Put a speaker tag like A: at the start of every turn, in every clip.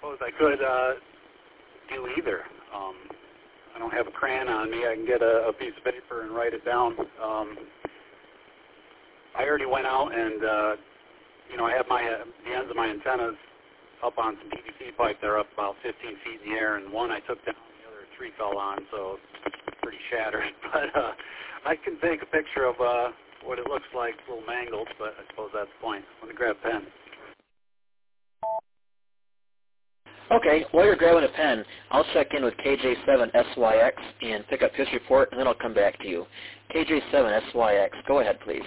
A: suppose I could do either. I don't have a crayon on me. I can get a piece of paper and write it down. I already went out and, I have the ends of my antennas up on some PVC pipe. They're up about 15 feet in the air, and one I took down, the other tree fell on, so it's pretty shattered. But I can take a picture of what it looks like, a little mangled, but I suppose that's the point. Let me grab a pen.
B: Okay, while you're grabbing a pen, I'll check in with KJ7SYX and pick up his report, and then I'll come back to you. KJ7SYX, go ahead, please.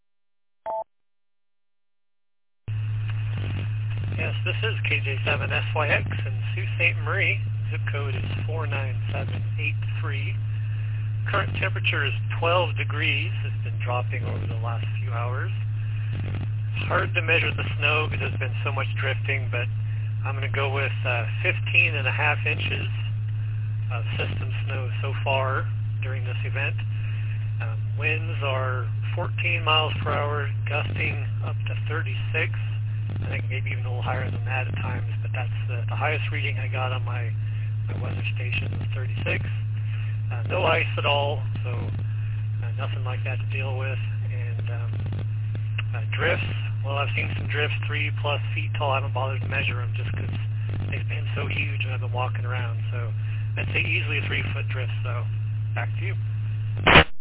C: Yes, this is KJ7SYX in Sault Ste. Marie. Zip code is 49783. Current temperature is 12 degrees. It's been dropping over the last few hours. It's hard to measure the snow because there's been so much drifting, but I'm going to go with 15.5 inches of system snow so far during this event. Winds are 14 miles per hour, gusting up to 36. I think maybe even a little higher than that at times, but that's the highest reading I got on my weather station was 36. No ice at all, so nothing like that to deal with. And drifts, well, I've seen some drifts 3+ feet tall. I haven't bothered to measure them just because they've been so huge and I've been walking around. So I'd say easily a 3-foot drift, so back to you.